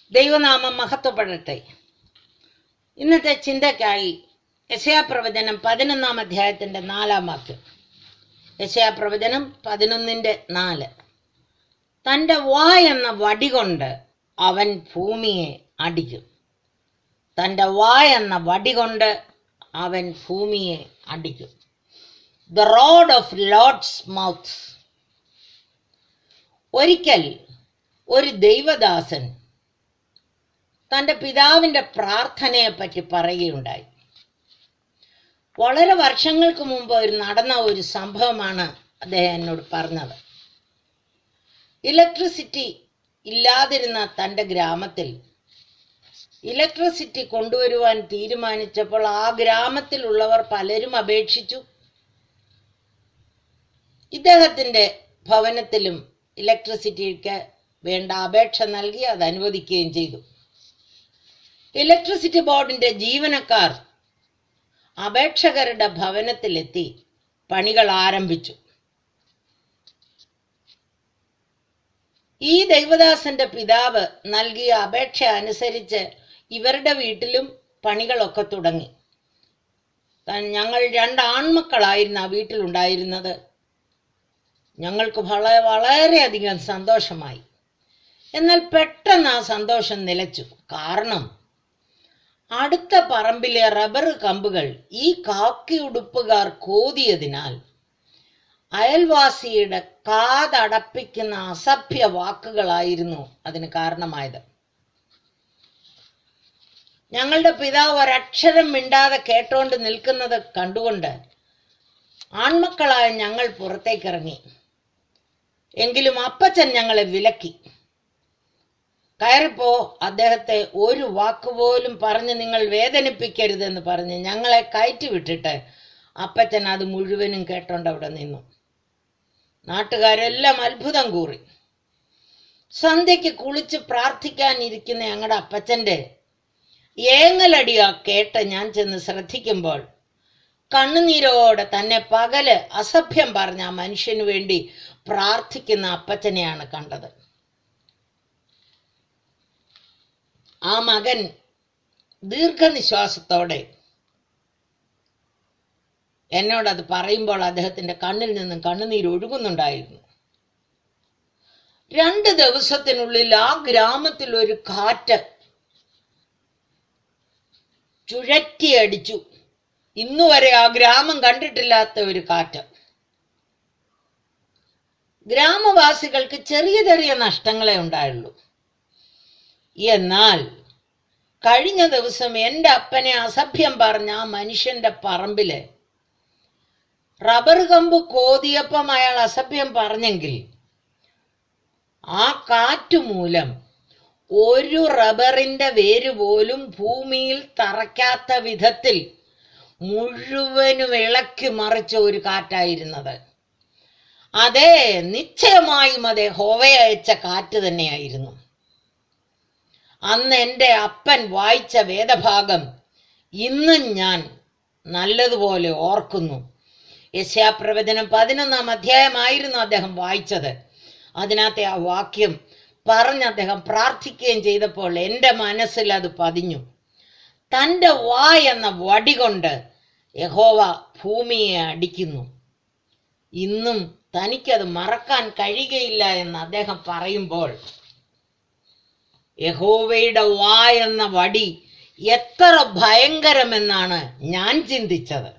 ദൈവനാമം മഹത്വപ്പെടട്ടെ. ഇന്നത്തെ ചിന്തയ്ക്കായി യെശയ്യാപ്രവചനം 11-ാം അധ്യായത്തിന്റെ 4-ാം വാക്യം. യെശയ്യാപ്രവചനം 11:4. തന്റെ വായെന്ന വടികൊണ്ട് അവൻ ഭൂമിയെ അടിക്കും. തന്റെ വായെന്ന വടികൊണ്ട് അവൻ ഭൂമിയെ അടിക്കും. The rod of Lord's mouth. ഒരിക്കൽ ഒരു ദൈവദാസൻ തന്റെ പിതാവിന്റെ പ്രാർത്ഥനയെ പറ്റി പറയുകയുണ്ടായി. വളരെ വർഷങ്ങൾക്ക് മുമ്പ് നടന്ന ഒരു സംഭവമാണ് അദ്ദേഹം എന്നോട് പറഞ്ഞത്. ഇലക്ട്രിസിറ്റി ഇല്ലാതിരുന്ന തന്റെ ഗ്രാമത്തിൽ ഇലക്ട്രിസിറ്റി കൊണ്ടുവരുവാൻ തീരുമാനിച്ചപ്പോൾ ആ ഗ്രാമത്തിലുള്ളവർ പലരും അപേക്ഷിച്ചു. ഇദ്ദേഹത്തിന്റെ ഭവനത്തിലും ഇലക്ട്രിസിറ്റിക്ക് വേണ്ട അപേക്ഷ നൽകി, അത് അനുവദിക്കുകയും ചെയ്തു. ഇലക്ട്രിസിറ്റി ബോർഡിന്റെ ജീവനക്കാർ അപേക്ഷകരുടെ ഭവനത്തിലെത്തി പണികൾ ആരംഭിച്ചു. ഈ ദൈവദാസന്റെ പിതാവ് നൽകിയ അപേക്ഷ അനുസരിച്ച് ഇവരുടെ വീട്ടിലും പണികളൊക്കെ തുടങ്ങി. ഞങ്ങൾ 2 ആൺമക്കളായിരുന്നു ആ വീട്ടിലുണ്ടായിരുന്നത്. ഞങ്ങൾക്ക് വളരെയധികം സന്തോഷമായി. എന്നാൽ പെട്ടെന്ന് ആ സന്തോഷം നിലച്ചു. കാരണം അടുത്ത പറമ്പിലെ റബ്ബർ കമ്പുകൾ ഈ കാക്കി ഉടുപ്പുകാർ കോതിയതിനാൽ അയൽവാസിയുടെ കാതടപ്പിക്കുന്ന അസഭ്യ വാക്കുകളായിരുന്നു അതിന് കാരണമായത്. ഞങ്ങളുടെ പിതാവ് ഒരക്ഷരം മിണ്ടാതെ കേട്ടോണ്ട് നിൽക്കുന്നത് കണ്ടുകൊണ്ട് ആൺമക്കളായ ഞങ്ങൾ പുറത്തേക്കിറങ്ങി. എങ്കിലും അപ്പച്ചൻ ഞങ്ങളെ വിലക്കി. കയറിപ്പോ, അദ്ദേഹത്തെ ഒരു വാക്കുപോലും പറഞ്ഞ് നിങ്ങൾ വേദനിപ്പിക്കരുതെന്ന് പറഞ്ഞ് ഞങ്ങളെ കയറ്റി വിട്ടിട്ട് അപ്പച്ചൻ അത് മുഴുവനും കേട്ടോണ്ട് അവിടെ നിന്നു. നാട്ടുകാരെല്ലാം അത്ഭുതം കൂറി. സന്ധ്യയ്ക്ക് കുളിച്ച് പ്രാർത്ഥിക്കാനിരിക്കുന്ന ഞങ്ങളുടെ അപ്പച്ചന്റെ ഏങ്ങലടിയാ കേട്ട് ഞാൻ ചെന്ന് ശ്രദ്ധിക്കുമ്പോൾ കണ്ണുനീരോടെ തന്നെ പകല് അസഭ്യം പറഞ്ഞ ആ മനുഷ്യന് വേണ്ടി പ്രാർത്ഥിക്കുന്ന അപ്പച്ചനെയാണ് കണ്ടത്. ആ മകൻ ദീർഘനിശ്വാസത്തോടെ എന്നോടത് പറയുമ്പോൾ അദ്ദേഹത്തിന്റെ കണ്ണിൽ നിന്നും കണ്ണുനീര് ഒഴുകുന്നുണ്ടായിരുന്നു. 2 ദിവസത്തിനുള്ളിൽ ആ ഗ്രാമത്തിൽ ഒരു കാറ്റ് ചുഴറ്റിയടിച്ചു. ഇന്നുവരെ ആ ഗ്രാമം കണ്ടിട്ടില്ലാത്ത ഒരു കാറ്റ്. ഗ്രാമവാസികൾക്ക് ചെറിയ ചെറിയ നഷ്ടങ്ങളെ ഉണ്ടായുള്ളൂ. എന്നാൽ കഴിഞ്ഞ ദിവസം എൻ്റെ അപ്പനെ അസഭ്യം പറഞ്ഞ ആ മനുഷ്യന്റെ പറമ്പില് റബ്ബർ കമ്പ് കോതിയപ്പം അയാൾ അസഭ്യം പറഞ്ഞെങ്കിൽ ആ കാറ്റുമൂലം ഒരു റബ്ബറിന്റെ വേര് പോലും ഭൂമിയിൽ തറയ്ക്കാത്ത വിധത്തിൽ മുഴുവനും ഇളക്കി മറിച്ച ഒരു കാറ്റായിരുന്നത്. അതേ, നിശ്ചയമായും അത് യഹോവ അയച്ച കാറ്റ് തന്നെയായിരുന്നു. അന്ന് എൻ്റെ അപ്പൻ വായിച്ച വേദഭാഗം ഇന്നും ഞാൻ നല്ലതുപോലെ ഓർക്കുന്നു. യെശയ്യാപ്രവചനം 11-ാം അധ്യായമായിരുന്നു അദ്ദേഹം വായിച്ചത്. അതിനകത്തെ ആ വാക്യം പറഞ്ഞ് അദ്ദേഹം പ്രാർത്ഥിക്കുകയും ചെയ്തപ്പോൾ എൻ്റെ മനസ്സിൽ അത് പതിഞ്ഞു. തൻ്റെ വായെന്ന വടി കൊണ്ട് യഹോവ ഭൂമിയെ അടിക്കുന്നു. ഇന്നും തനിക്കത് മറക്കാൻ കഴിയുകയില്ല എന്ന് അദ്ദേഹം പറയുമ്പോൾ യഹോവയുടെ വായെന്ന വടി എത്ര ഭയങ്കരമെന്നാണ് ഞാൻ ചിന്തിച്ചത്.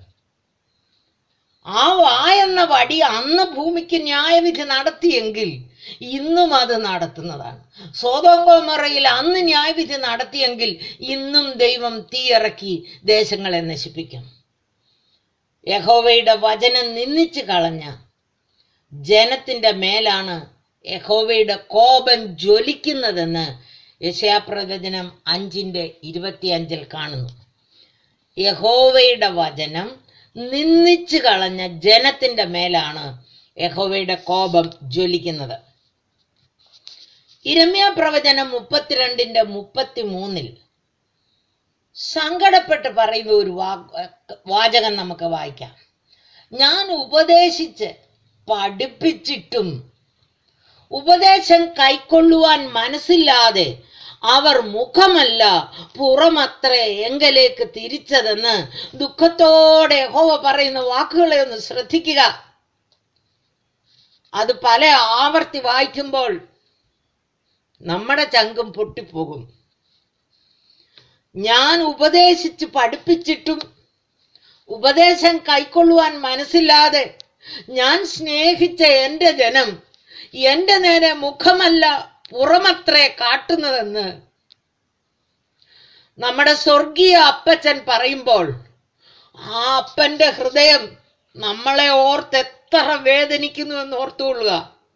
ആ വായെന്ന വടി അന്ന് ഭൂമിക്ക് ന്യായവിധി നടത്തിയെങ്കിൽ ഇന്നും അത് നടത്തുന്നതാണ്. സൊദോം ഗൊമോറയിൽ അന്ന് ന്യായവിധി നടത്തിയെങ്കിൽ ഇന്നും ദൈവം തീയിറക്കി ദേശങ്ങളെ നശിപ്പിക്കും. യഹോവയുടെ വചനം നിന്ദിച്ചു കളഞ്ഞ ജനത്തിന്റെ മേലാണ് യഹോവയുടെ കോപം ജ്വലിക്കുന്നതെന്ന് യെശയ്യാപ്രവചനം 5:25 കാണുന്നു. യഹോവയുടെ വചനം നിന്ദിച്ചു കളഞ്ഞ ജനത്തിന്റെ മേലാണ് യഹോവയുടെ കോപം ജ്വലിക്കുന്നത്. യിരെമ്യാപ്രവചനം 32:33 സങ്കടപ്പെട്ട് പറയുന്ന ഒരു വാചകം നമുക്ക് വായിക്കാം. ഞാൻ ഉപദേശിച്ച് പഠിപ്പിച്ചിട്ടും ഉപദേശം കൈക്കൊള്ളുവാൻ മനസ്സില്ലാതെ അവർ മുഖമല്ല പുറമത്രേ എങ്കലേക്ക് തിരിച്ചതെന്ന് ദുഃഖത്തോടെ യഹോവ പറയുന്ന വാക്കുകളെ ഒന്ന് ശ്രദ്ധിക്കുക. അത് പല ആവർത്തി വായിക്കുമ്പോൾ നമ്മുടെ ചങ്കും പൊട്ടിപ്പോകും. ഞാൻ ഉപദേശിച്ച് പഠിപ്പിച്ചിട്ടും ഉപദേശം കൈക്കൊള്ളുവാൻ മനസ്സില്ലാതെ ഞാൻ സ്നേഹിച്ച എന്റെ ജനം എന്റെ നേരെ മുഖമല്ല പുറമത്രേ കാട്ടുന്നതെന്ന് നമ്മുടെ സ്വർഗീയ അപ്പച്ചൻ പറയുമ്പോൾ ആ അപ്പന്റെ ഹൃദയം നമ്മളെ ഓർത്ത് എത്ര വേദനിക്കുന്നു എന്ന് ഓർത്തുകൊള്ളുക.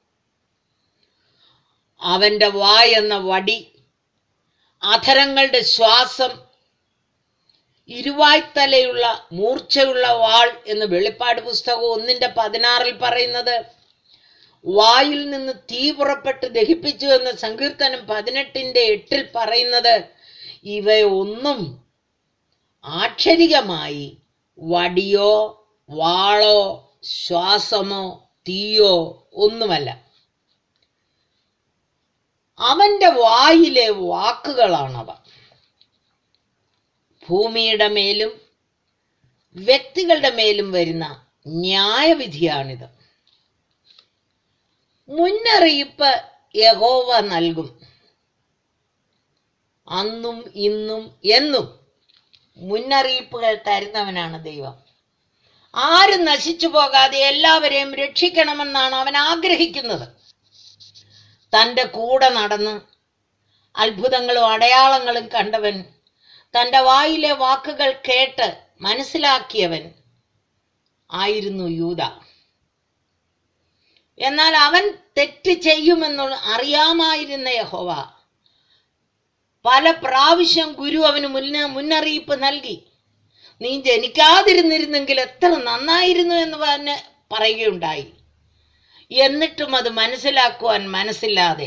അവന്റെ വായ് എന്ന വടി, അധരങ്ങളുടെ ശ്വാസം, ഇരുവായ്ത്തലയുള്ള മൂർച്ചയുള്ള വാൾ എന്ന് വെളിപ്പാട് പുസ്തകം 1:16 പറയുന്നത്, വായിൽ നിന്ന് തീ പുറപ്പെട്ട് ദഹിപ്പിച്ചു എന്ന് സങ്കീർത്തനം 18:8 പറയുന്നത്, ഇവയൊന്നും ആക്ഷരികമായി വടിയോ വാളോ ശ്വാസമോ തീയോ ഒന്നുമല്ല. അവന്റെ വായിലെ വാക്കുകളാണവ. ഭൂമിയുടെ മേലും വ്യക്തികളുടെ മേലും വരുന്ന ന്യായവിധിയാണിത്. മുന്നറിയിപ്പ് യഹോവ നൽകും. അന്നും ഇന്നും എന്നും മുന്നറിയിപ്പുകൾ തരുന്നവനാണ് ദൈവം. ആരും നശിച്ചു പോകാതെ എല്ലാവരെയും രക്ഷിക്കണമെന്നാണ് അവൻ ആഗ്രഹിക്കുന്നത്. തൻ്റെ കൂടെ നടന്ന് അത്ഭുതങ്ങളും അടയാളങ്ങളും കണ്ടവൻ, തൻ്റെ വായിലെ വാക്കുകൾ കേട്ട് മനസ്സിലാക്കിയവൻ ആയിരുന്നു യൂദ. എന്നാൽ അവൻ തെറ്റ് ചെയ്യുമെന്നുള്ള അറിയാമായിരുന്ന യഹോവ പല പ്രാവശ്യം ഗുരു അവന് മുന്നറിയിപ്പ് നൽകി. നീ ജനിക്കാതിരുന്നിരുന്നെങ്കിൽ എത്ര നന്നായിരുന്നു എന്ന് തന്നെ പറയുകയുണ്ടായി. എന്നിട്ടും അത് മനസ്സിലാക്കുവാൻ മനസ്സില്ലാതെ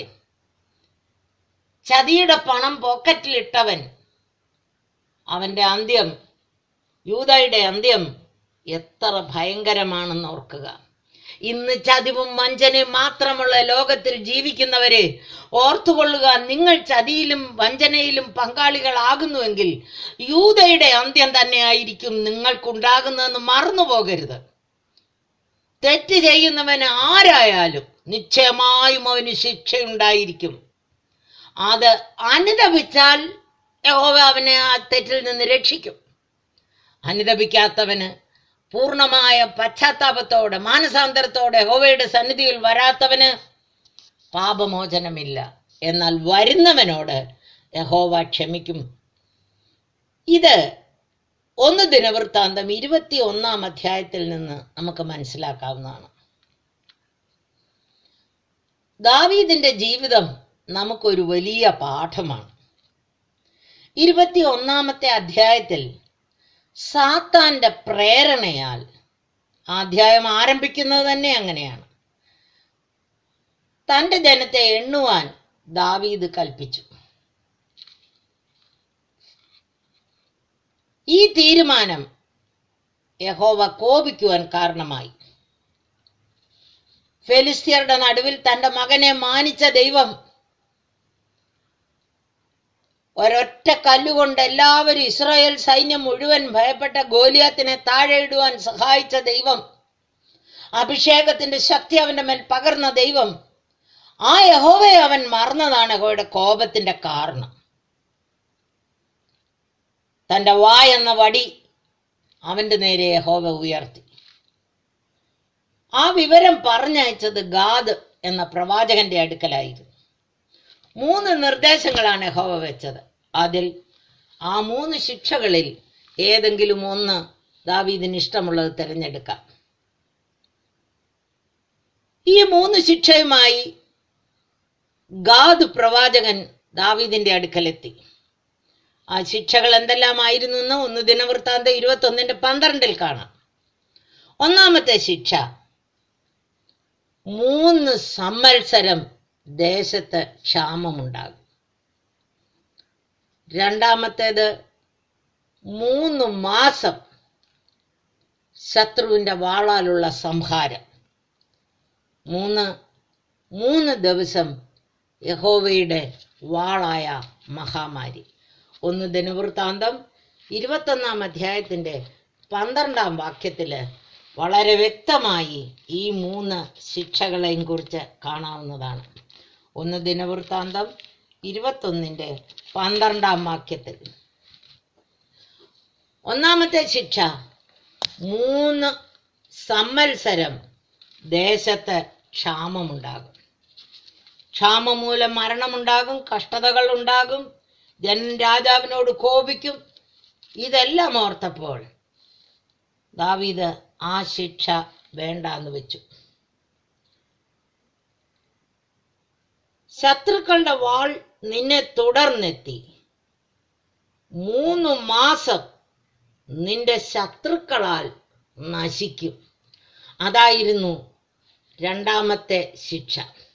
ചതിയുടെ പണം പോക്കറ്റിലിട്ടവൻ, അവന്റെ അന്ത്യം, യൂദയുടെ അന്ത്യം എത്ര ഭയങ്കരമാണെന്ന് ഓർക്കുക. ഇന്ന് ചതിവും വഞ്ചനയും മാത്രമുള്ള ലോകത്തിൽ ജീവിക്കുന്നവരെ ഓർത്തുകൊള്ളുക. നിങ്ങൾ ചതിയിലും വഞ്ചനയിലും പങ്കാളികളാകുന്നുവെങ്കിൽ യൂദയുടെ അന്ത്യം തന്നെയായിരിക്കും നിങ്ങൾക്കുണ്ടാകുന്നതെന്ന് മറന്നു പോകരുത്. തെറ്റ് ചെയ്യുന്നവന് ആരായാലും നിശ്ചയമായും അവന് ശിക്ഷയുണ്ടായിരിക്കും. അത് അനുതപിച്ചാൽ യഹോവ അവനെ ആ തെറ്റിൽ നിന്ന് രക്ഷിക്കും. അനുതപിക്കാത്തവന്, പൂർണ്ണമായ പശ്ചാത്താപത്തോടെ മാനസാന്തരത്തോടെ യഹോവയുടെ സന്നിധിയിൽ വരാത്തവന് പാപമോചനമില്ല. എന്നാൽ വരുന്നവനോട് യഹോവ ക്ഷമിക്കും. ഇത് 1 ദിനവൃത്താന്തം 21-ാം അധ്യായത്തിൽ നിന്ന് നമുക്ക് മനസ്സിലാക്കാവുന്നതാണ്. ദാവീദിന്റെ ജീവിതം നമുക്കൊരു വലിയ പാഠമാണ്. 21-ാമത്തെ അധ്യായത്തിൽ സാത്താന്റെ പ്രേരണയാൽ, അധ്യായം ആരംഭിക്കുന്നത് തന്നെ അങ്ങനെയാണ്, തന്റെ ജനത്തെ എണ്ണുവാൻ ദാവീദ് കൽപ്പിച്ചു. ഈ തീരുമാനം യഹോവ കോപിക്കുവാൻ കാരണമായി. ഫെലിസ്ത്യരുടെ നടുവിൽ തന്റെ മകനെ മാനിച്ച ദൈവം, ഒരൊറ്റ കല്ലുകൊണ്ട് എല്ലാവരും ഇസ്രായേൽ സൈന്യം മുഴുവൻ ഭയപ്പെട്ട ഗോലിയാത്തിനെ താഴെ ഇടുവാൻ സഹായിച്ച ദൈവം, അഭിഷേകത്തിന്റെ ശക്തി അവന്റെ മേൽ പകർന്ന ദൈവം, ആ യഹോവയെ അവൻ മറന്നതാണ് യഹോവയുടെ കോപത്തിന്റെ കാരണം. തന്റെ വായ് എന്ന വടി അവന്റെ നേരെ യഹോവ ഉയർത്തി. ആ വിവരം പറഞ്ഞയച്ചത് ഗാദ് എന്ന പ്രവാചകന്റെ അടുക്കലായിരുന്നു. 3 നിർദ്ദേശങ്ങളാണ് യഹോവ വെച്ചത്. അതിൽ ആ 3 ശിക്ഷകളിൽ ഏതെങ്കിലും ഒന്ന് ദാവീദിന് ഇഷ്ടമുള്ളത് തിരഞ്ഞെടുക്കാം. ഈ 3 ശിക്ഷയുമായി ഗാദ് പ്രവാചകൻ ദാവീദിന്റെ അടുക്കലെത്തി. ആ ശിക്ഷകൾ എന്തെല്ലാമായിരുന്നു എന്ന് 1 ദിനവൃത്താന്തം 21:12 കാണാം. ഒന്നാമത്തെ ശിക്ഷ, 3 സംവത്സരം ദേശത്ത് ക്ഷാമമുണ്ടാകും. രണ്ടാമത്തേത്, 3 മാസം ശത്രുവിന്റെ വാളാലുള്ള സംഹാരം. 3 ദിവസം യഹോവയുടെ വാളായ മഹാമാരി. 1 ദിനവൃത്താന്തം 21 അധ്യായത്തിൻ്റെ 12 വാക്യത്തില് വളരെ വ്യക്തമായി ഈ 3 ശിക്ഷകളെയും കുറിച്ച് കാണാവുന്നതാണ്. 1 ദിനവൃത്താന്തം 21 12 വാക്യത്തിൽ ഒന്നാമത്തെ ശിക്ഷ, 3 സംവത്സരം ദേശത്ത് ക്ഷാമമുണ്ടാകും. ക്ഷാമം മൂലം മരണമുണ്ടാകും, കഷ്ടതകൾ ഉണ്ടാകും, ജനം രാജാവിനോട് കോപിക്കും. ഇതെല്ലാം ഓർത്തപ്പോൾ ദാവീദ് ആ ശിക്ഷ വേണ്ടാന്ന് വെച്ചു. ശത്രുക്കളുടെ വാൾ നിന്നെ തുടർന്നെത്തി 3 മാസം നിന്റെ ശത്രുക്കളാൽ നശിക്കും. അതായിരുന്നു രണ്ടാമത്തെ ശിക്ഷ.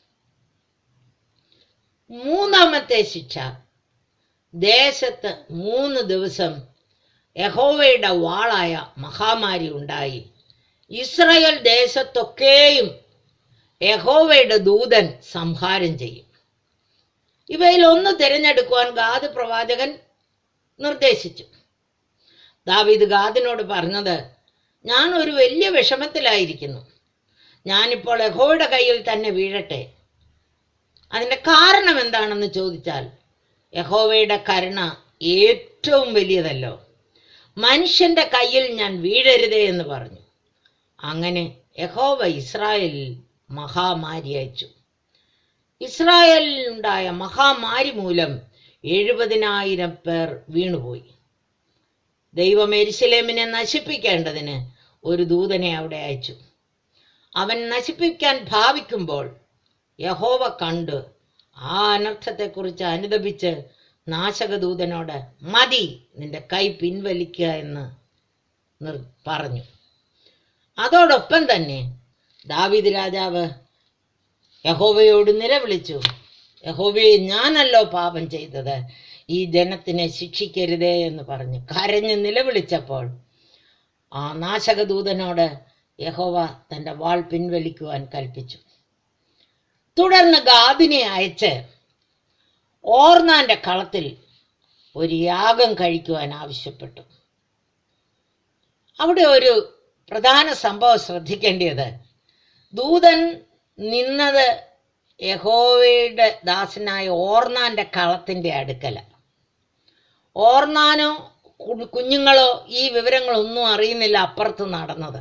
മൂന്നാമത്തെ ശിക്ഷ, ദേശത്ത് 3 ദിവസം യഹോവയുടെ വാളായ മഹാമാരി ഉണ്ടായി. ഇസ്രായേൽ ദേശത്തൊക്കെയും യഹോവയുടെ ദൂതൻ സംഹാരം ചെയ്യും. ഇവയിൽ ഒന്ന് തിരഞ്ഞെടുക്കുവാൻ ഗാദ് പ്രവാചകൻ നിർദ്ദേശിച്ചു. ദാവീദ് ഗാദിനോട് പറഞ്ഞത്, ഞാൻ ഒരു വലിയ വിഷമത്തിലായിരിക്കുന്നു. ഞാനിപ്പോൾ യഹോവയുടെ കയ്യിൽ തന്നെ വീഴട്ടെ. അതിൻ്റെ കാരണം എന്താണെന്ന് ചോദിച്ചാൽ, യഹോവയുടെ കരുണ ഏറ്റവും വലിയതല്ലോ, മനുഷ്യന്റെ കയ്യിൽ ഞാൻ വീഴരുതേ എന്ന് പറഞ്ഞു. അങ്ങനെ യഹോവ ഇസ്രായേലിൽ മഹാമാരി അയച്ചു. ഇസ്രായേലിലുണ്ടായ മഹാമാരി മൂലം 70,000 പേർ വീണുപോയി. ദൈവം യെരൂശലേമിനെ നശിപ്പിക്കേണ്ടതിന് ഒരു ദൂതനെ അവിടെ അയച്ചു. അവൻ നശിപ്പിക്കാൻ ഭാവിക്കുമ്പോൾ യഹോവ കണ്ട് ആ അനർത്ഥത്തെക്കുറിച്ച് അനുതപിച്ച് നാശകദൂതനോട്, മതി, നിന്റെ കൈ പിൻവലിക്കുക എന്ന് പറഞ്ഞു. അതോടൊപ്പം തന്നെ ദാവീദ് രാജാവ് യഹോവയോട് നിലവിളിച്ചു, യഹോവേ, ഞാനല്ലോ പാപം ചെയ്തത്, ഈ ജനത്തിനെ ശിക്ഷിക്കരുതേ എന്ന് പറഞ്ഞ് കരഞ്ഞ് നിലവിളിച്ചപ്പോൾ ആ നാശകദൂതനോട് യഹോവ തൻ്റെ വാൾ പിൻവലിക്കുവാൻ കൽപ്പിച്ചു. തുടർന്ന് ഗാദിനെ അയച്ച് ഓർന്നാന്റെ കളത്തിൽ ഒരു യാഗം കഴിക്കുവാൻ ആവശ്യപ്പെട്ടു. അവിടെ ഒരു പ്രധാന സംഭവം ശ്രദ്ധിക്കേണ്ടത്, ദൂതൻ നിന്നത് യഹോവയുടെ ദാസനായ ഓർന്നാന്റെ കളത്തിന്റെ അടുക്കല. ഓർന്നാനോ കുഞ്ഞുങ്ങളോ ഈ വിവരങ്ങളൊന്നും അറിയുന്നില്ല അപ്പുറത്ത് നടന്നത്.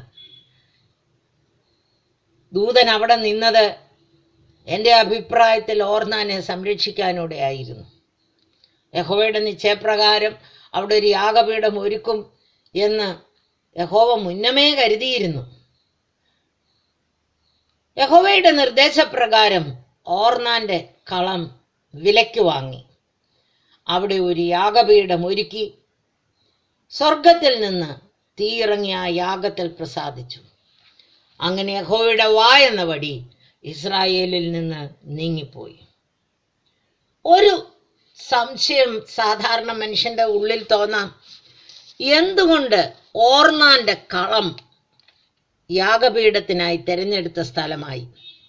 ദൂതൻ അവിടെ നിന്നത് എൻ്റെ അഭിപ്രായത്തിൽ ഓർന്നാനെ സംരക്ഷിക്കാനൂടെ ആയിരുന്നു. യഹോവയുടെ നിശ്ചയപ്രകാരം അവിടെ ഒരു യാഗപീഠം ഒരുക്കും എന്ന് യഹോവ മുന്നമേ കരുതിയിരുന്നു. യഹോവയുടെ നിർദ്ദേശപ്രകാരം ഓർന്നാന്റെ കളം വിലയ്ക്ക് വാങ്ങി അവിടെ ഒരു യാഗപീഠം ഒരുക്കി സ്വർഗത്തിൽ നിന്ന് തീയിറങ്ങി ആ യാഗത്തിൽ പ്രസാദിച്ചു. അങ്ങനെ യഹോവയുടെ എന്ന വടി ഇസ്രായേലിൽ നിന്ന് നീങ്ങിപ്പോയി. ഒരു സംശയം സാധാരണ മനുഷ്യന്റെ ഉള്ളിൽ തോന്നാം, എന്തുകൊണ്ട് ഓർന്നാന്റെ കളം യാഗപീഠത്തിനായി തിരഞ്ഞെടുത്ത സ്ഥലമായി?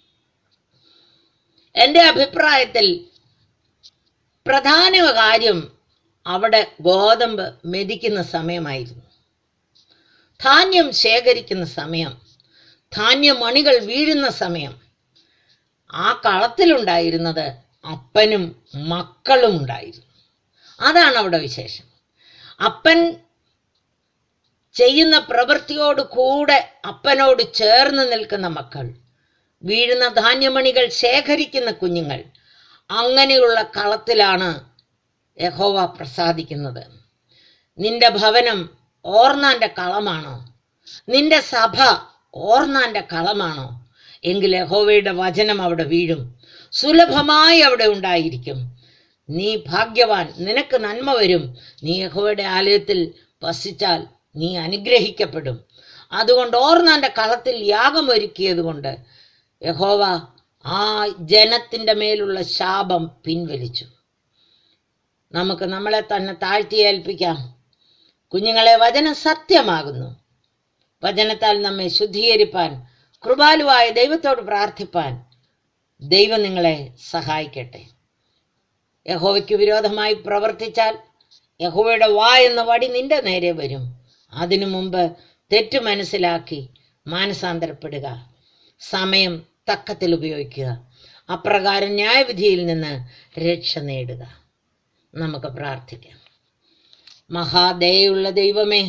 എൻ്റെ അഭിപ്രായത്തിൽ പ്രധാന കാര്യം അവിടെ ഗോതമ്പ് മെതിക്കുന്ന സമയമായിരുന്നു. ധാന്യം ശേഖരിക്കുന്ന സമയം, ധാന്യമണികൾ വീഴുന്ന സമയം. ആ കളത്തിലുണ്ടായിരുന്നത് അപ്പനും മക്കളും ഉണ്ടായിരുന്നു. അതാണ് അവിടെ വിശേഷം. അപ്പൻ ചെയ്യുന്ന പ്രവൃത്തിയോട് കൂടെ അപ്പനോട് ചേർന്ന് നിൽക്കുന്ന മക്കൾ, വീഴുന്ന ധാന്യമണികൾ ശേഖരിക്കുന്ന കുഞ്ഞുങ്ങൾ. അങ്ങനെയുള്ള കളത്തിലാണ് യഹോവ പ്രസാദിക്കുന്നത്. നിന്റെ ഭവനം ഓർന്നാന്റെ കളമാണോ? നിന്റെ സഭ ഓർന്നാന്റെ കളമാണോ? എങ്കിൽ യഹോവയുടെ വചനം അവിടെ വീഴും, സുലഭമായി അവിടെ ഉണ്ടായിരിക്കും. നീ ഭാഗ്യവാൻ, നിനക്ക് നന്മ വരും. നീ യഹോവയുടെ ആലയത്തിൽ വസിച്ചാൽ നീ അനുഗ്രഹിക്കപ്പെടും. അതുകൊണ്ട് ഓർന്നാന്റെ കളത്തിൽ യാഗം ഒരുക്കിയത് കൊണ്ട് യഹോവ ആ ജനത്തിൻ്റെ മേലുള്ള ശാപം പിൻവലിച്ചു. നമുക്ക് നമ്മളെ തന്നെ താഴ്ത്തി ഏൽപ്പിക്കാം. കുഞ്ഞുങ്ങളെ, വചനം സത്യമാകുന്നു. വചനത്താൽ നമ്മെ ശുദ്ധീകരിപ്പാൻ കൃപാലുവായ ദൈവത്തോട് പ്രാർത്ഥിപ്പാൻ ദൈവം നിങ്ങളെ സഹായിക്കട്ടെ. യഹോവയ്ക്ക് വിരോധമായി പ്രവർത്തിച്ചാൽ യഹോവയുടെ എന്ന വടി നിന്റെ നേരെ വരും. അതിനു മുമ്പ് തെറ്റു മനസ്സിലാക്കി മാനസാന്തരപ്പെടുക, സമയം തക്കത്തിൽ ഉപയോഗിക്കുക, അപ്രകാരം ന്യായവിധിയിൽ നിന്ന് രക്ഷ നേടുക. നമുക്ക് പ്രാർത്ഥിക്കാം. മഹാദയുള്ള ദൈവമേ,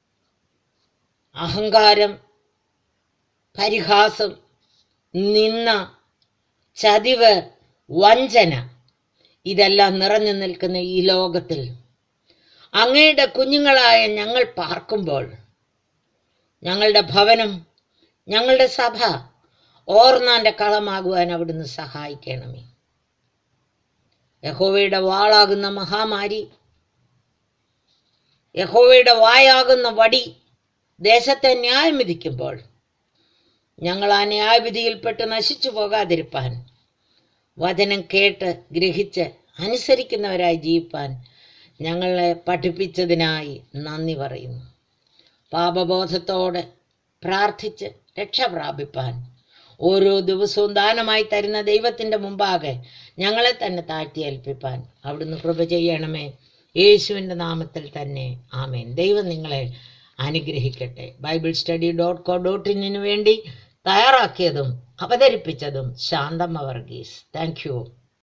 അഹങ്കാരം, പരിഹാസം, നിന്ന, ചതിവ്, വഞ്ചന ഇതെല്ലാം നിറഞ്ഞു നിൽക്കുന്ന ഈ ലോകത്തിൽ അങ്ങയുടെ കുഞ്ഞുങ്ങളായ ഞങ്ങൾ പാർക്കുമ്പോൾ ഞങ്ങളുടെ ഭവനം, ഞങ്ങളുടെ സഭ ഓർന്നാന്റെ കളമാകുവാൻ അവിടുന്ന് സഹായിക്കണമേ. യഹോവയുടെ വാളാകുന്ന മഹാമാരി, യഹോവയുടെ വായാകുന്ന വടി ദേശത്തെ ന്യായം വിധിക്കുമ്പോൾ ഞങ്ങൾ ആ ന്യായവിധിയിൽപ്പെട്ട് നശിച്ചു പോകാതിരിപ്പാൻ, വചനം കേട്ട് ഗ്രഹിച്ച് അനുസരിക്കുന്നവരായി ജീവിപ്പാൻ ഞങ്ങളെ പഠിപ്പിച്ചതിനായി നന്ദി പറയുന്നു. പാപബോധത്തോടെ പ്രാർത്ഥിച്ച് രക്ഷ പ്രാപിപ്പാൻ ഓരോ ദിവസവും ദാനമായി തരുന്ന ദൈവത്തിൻ്റെ മുമ്പാകെ ഞങ്ങളെ തന്നെ താഴ്ത്തി ഏൽപ്പിപ്പാൻ അവിടുന്ന് കൃപ ചെയ്യണമേ. യേശുവിൻ്റെ നാമത്തിൽ തന്നെ ആമേൻ. ദൈവം നിങ്ങളെ അനുഗ്രഹിക്കട്ടെ. BibleStudy.co.in വേണ്ടി തയ്യാറാക്കിയതും അവതരിപ്പിച്ചതും ശാന്തമ്മ വർഗീസ്. Thank U.